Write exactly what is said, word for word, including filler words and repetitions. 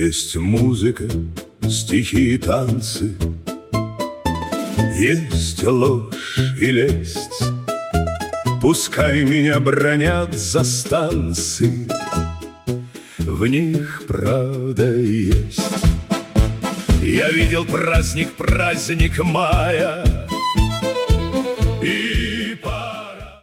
Есть музыка, стихи и танцы, есть ложь и лесть. Пускай меня бранят за станции, в них правда есть. Я видел праздник, праздник мая,